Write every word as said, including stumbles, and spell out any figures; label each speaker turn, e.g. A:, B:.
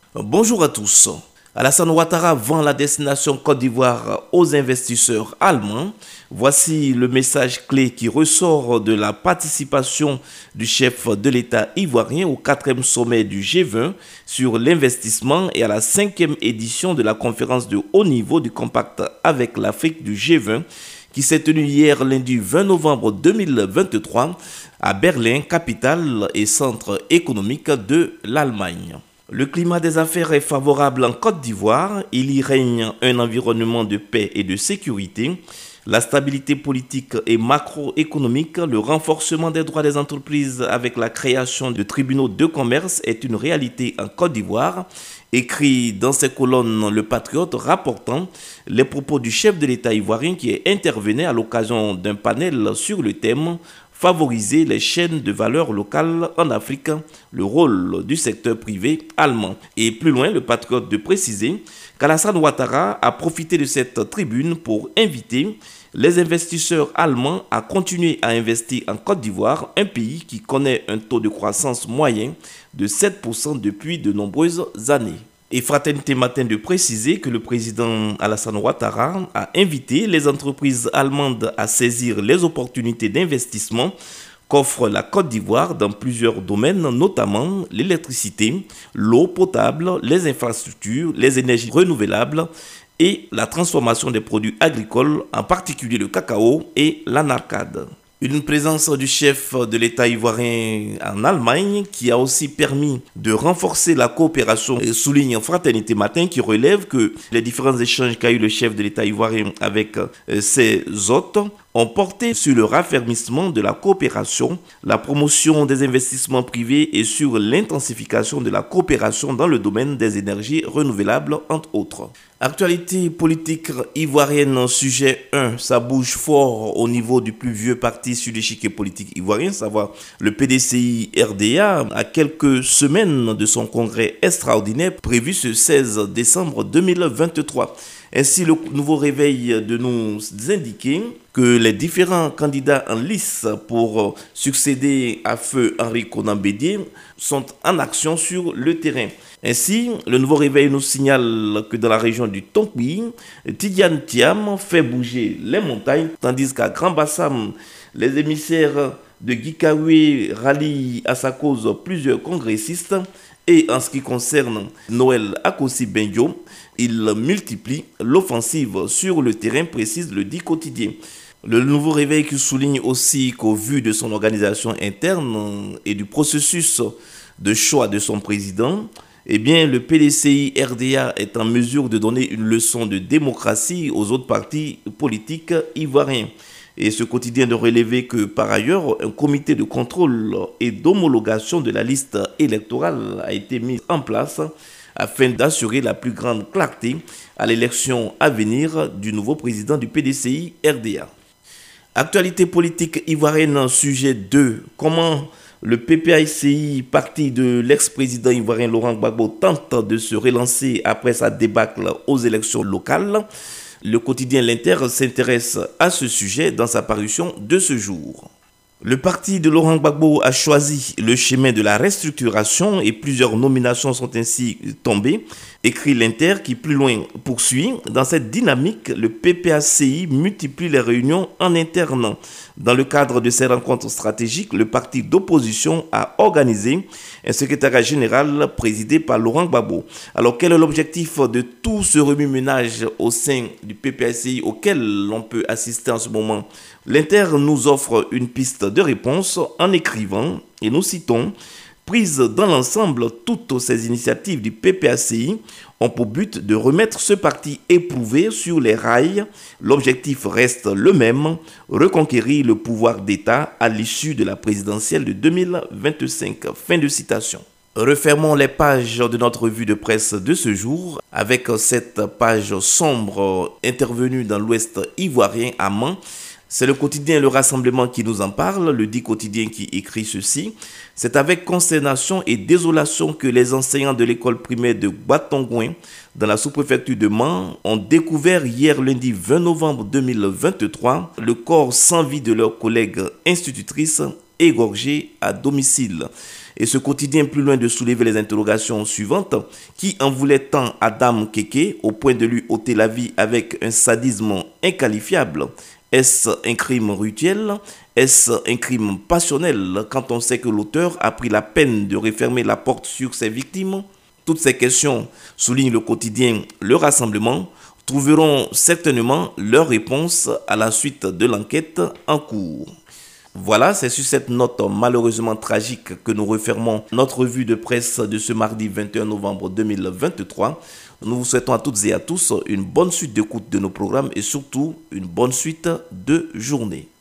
A: Bonjour à tous. Alassane Ouattara vend la destination Côte d'Ivoire aux investisseurs allemands. Voici le message clé qui ressort de la participation du chef de l'État ivoirien au quatrième sommet du G vingt sur l'investissement et à la cinquième édition de la conférence de haut niveau du Compact avec l'Afrique du G vingt qui s'est tenue hier lundi vingt novembre deux mille vingt-trois à Berlin, capitale et centre économique de l'Allemagne. Le climat des affaires est favorable en Côte d'Ivoire. Il y règne un environnement de paix et de sécurité. La stabilité politique et macroéconomique, le renforcement des droits des entreprises avec la création de tribunaux de commerce est une réalité en Côte d'Ivoire. Écrit dans ses colonnes Le Patriote rapportant les propos du chef de l'État ivoirien qui intervenait à l'occasion d'un panel sur le thème favoriser les chaînes de valeur locales en Afrique, le rôle du secteur privé allemand. Et plus loin, le Patriote de préciser qu'Alassane Ouattara a profité de cette tribune pour inviter les investisseurs allemands à continuer à investir en Côte d'Ivoire, un pays qui connaît un taux de croissance moyen de sept pour cent depuis de nombreuses années. Et Fraternité Matin de préciser que le président Alassane Ouattara a invité les entreprises allemandes à saisir les opportunités d'investissement qu'offre la Côte d'Ivoire dans plusieurs domaines, notamment l'électricité, l'eau potable, les infrastructures, les énergies renouvelables et la transformation des produits agricoles, en particulier le cacao et l'anarcade. Une présence du chef de l'État ivoirien en Allemagne qui a aussi permis de renforcer la coopération, souligne Fraternité Matin qui relève que les différents échanges qu'a eu le chef de l'État ivoirien avec ses hôtes ont porté sur le raffermissement de la coopération, la promotion des investissements privés et sur l'intensification de la coopération dans le domaine des énergies renouvelables, entre autres. Actualité politique ivoirienne, sujet un, ça bouge fort au niveau du plus vieux parti sur l'échiquier politique ivoirien, savoir le P D C I R D A, à quelques semaines de son congrès extraordinaire prévu ce seize décembre deux mille vingt-trois. Ainsi, le nouveau réveil de nous indiquer que les différents candidats en lice pour succéder à feu Henri Konan Bédié sont en action sur le terrain. Ainsi, le nouveau réveil nous signale que dans la région du Tonkoui, Tidiane Thiam fait bouger les montagnes, tandis qu'à Grand Bassam, les émissaires de Guikawe rallient à sa cause plusieurs congressistes. Et en ce qui concerne Noël Akossi Benjo, il multiplie l'offensive sur le terrain, précise le dit quotidien. Le nouveau réveil qui souligne aussi qu'au vu de son organisation interne et du processus de choix de son président, eh bien, le P D C I R D A est en mesure de donner une leçon de démocratie aux autres partis politiques ivoiriens. Et ce quotidien de relever que, par ailleurs, un comité de contrôle et d'homologation de la liste électorale a été mis en place afin d'assurer la plus grande clarté à l'élection à venir du nouveau président du P D C I R D A. Actualité politique ivoirienne, sujet deux. Comment le P P I C I, parti de l'ex-président ivoirien Laurent Gbagbo, tente de se relancer après sa débâcle aux élections locales. Le quotidien L'Inter s'intéresse à ce sujet dans sa parution de ce jour. Le parti de Laurent Gbagbo a choisi le chemin de la restructuration et plusieurs nominations sont ainsi tombées, écrit L'Inter qui plus loin poursuit. Dans cette dynamique, le P P A C I multiplie les réunions en interne. Dans le cadre de ces rencontres stratégiques, le parti d'opposition a organisé un secrétariat général présidé par Laurent Gbagbo. Alors quel est l'objectif de tout ce remue-ménage au sein du P P A C I auquel l'on peut assister en ce moment? L'Inter nous offre une piste de réponse en écrivant, et nous citons, « Prises dans l'ensemble, toutes ces initiatives du P P A C I ont pour but de remettre ce parti éprouvé sur les rails. L'objectif reste le même, reconquérir le pouvoir d'État à l'issue de la présidentielle de deux mille vingt-cinq. » Fin de citation. Refermons les pages de notre revue de presse de ce jour avec cette page sombre intervenue dans l'ouest ivoirien à Mans. C'est le quotidien Le Rassemblement qui nous en parle, le dit quotidien qui écrit ceci. C'est avec consternation et désolation que les enseignants de l'école primaire de Guatongouin, dans la sous-préfecture de Mans, ont découvert hier lundi vingt novembre deux mille vingt-trois le corps sans vie de leur collègue institutrice égorgé à domicile. Et ce quotidien, plus loin de soulever les interrogations suivantes, qui en voulait tant à Dame Kéké au point de lui ôter la vie avec un sadisme inqualifiable? Est-ce un crime rituel? Est-ce un crime passionnel quand on sait que l'auteur a pris la peine de refermer la porte sur ses victimes? Toutes ces questions, souligne le quotidien Le Rassemblement, trouveront certainement leur réponse à la suite de l'enquête en cours. Voilà, c'est sur cette note malheureusement tragique que nous refermons notre revue de presse de ce mardi vingt et un novembre deux mille vingt-trois. Nous vous souhaitons à toutes et à tous une bonne suite d'écoute de nos programmes et surtout une bonne suite de journée.